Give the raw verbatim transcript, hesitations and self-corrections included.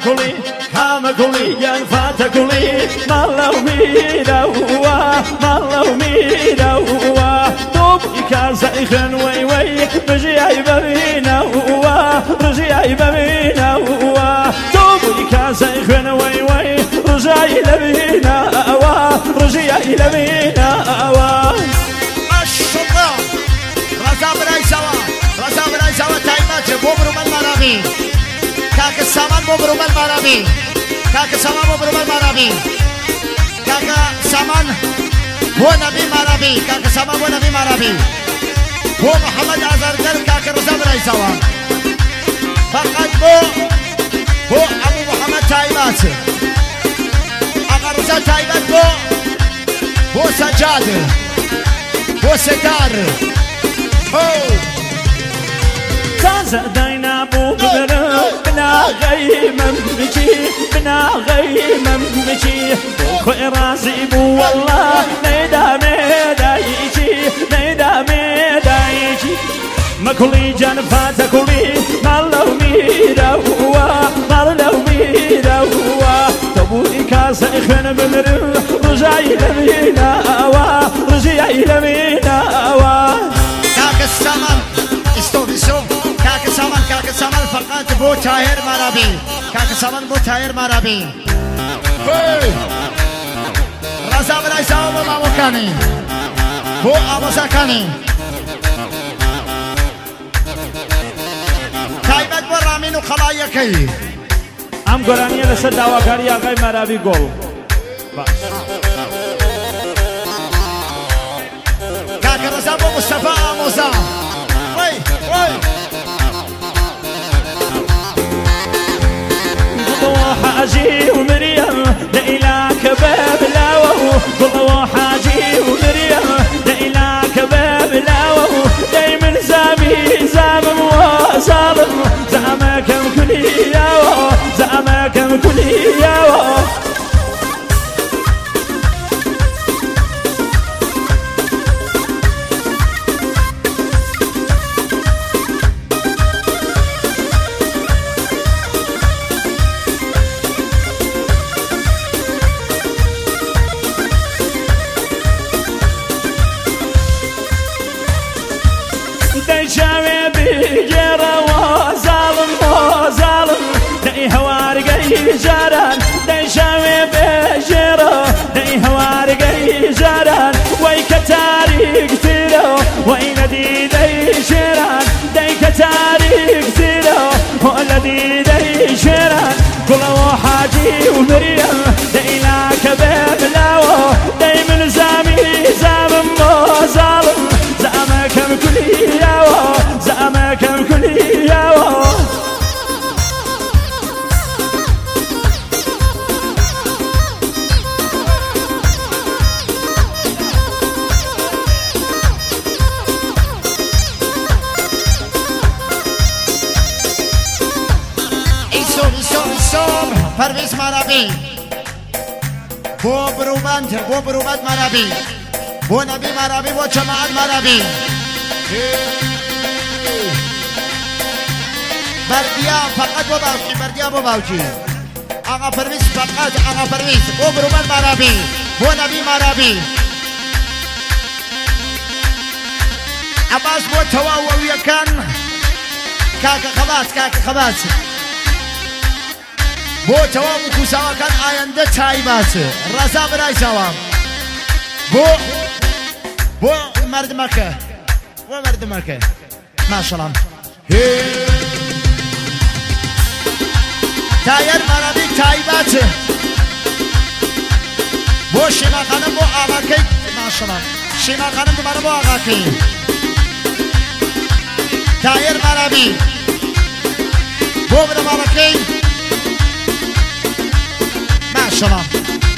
كلي حام كلي ينفات كلي مالو ميروا مالو ميروا توبي كازايخن وي وي رجعي بمينا رجعي بمينا توبي كازايخن وي وي رجعي لبينا رجعي لبينا الشطار رزا براي سوا رزا براي سوا تايمات بوبرو من مرابي كاك السامان بوبرو من مرابي كاك السامان بوبرو من مرابي كاك السامان هو نبي مرابي كاك السامان هو نبي مرابي هو محمد عزرجل كاك رزا براي سوا فقط بو هو ابو محمد تايمات اقا رزا تايمات بو هو سجاد هو ستار هو تازا داينا بو بقرا بنا غيمم بجي بنا غيمم بجي خوي راسي بو والله ميدا ميدا يجي ميدا ميدا يجي ما كلي جنفات كلي مالو ميدا هو مالو ميدا هو تبوي كاسا اخن بمر رجعي لمينا رجعي لمينا كاك السمن استوب استوب كاك السمن كاك السمن فقط بو تاير مرابي كاك السمن بو تاير مرابي رزا براي ساو ما مكاني بو ابو سكاني تايبت برامين وخلايكي ام قرانية لسد دواكاري آقای مرابي گل كاك رزا بو مصطفى آموزا وي وي قلوا حاجي ومريم لإلاك باب لاوه قلوا حاجي ومريم لإلاك باب لاوه دايما زامي زامم وظالم زعمكم كلياوه زعمكم كلياوه ديشاوي بيجرا وظالم وظالم دي هوارقي جاران ديشاوي بيجرا دي هوارقي جاران وي كتاري كتيرو وي ندي دي شيران دي كتاري كتيرو ولدي دي شيران كلو حاجي ومريم دي لاك ببلاوه دي من زامي زامم وظالم زعمكم كلياوه زعمكم كلياوه ایسوم ایسوم ایسوم پرویز مرابی بو بروبند بو بروبند مرابی بو نبی مرابی بو جماعت مرابی بردیا فقط بو باوچی بردیا بو باوچی آقا پرویز فقط آقا پرویز بو بروبند مرابی بو نبی مرابی عباس بو تواو یکن کاک خباس کاک خباس بو تواو کوساوا کن آینده تایباس رضا برای سوام بو بو مرد مکه بو مرد مکه ماشاءالله تایر مرابی تایبات بو شیما خانم بو آقا کی ماشاءالله شیما خانم دوباره بو آقا کی تایر مرابی بو برم آقا کی ماشاءالله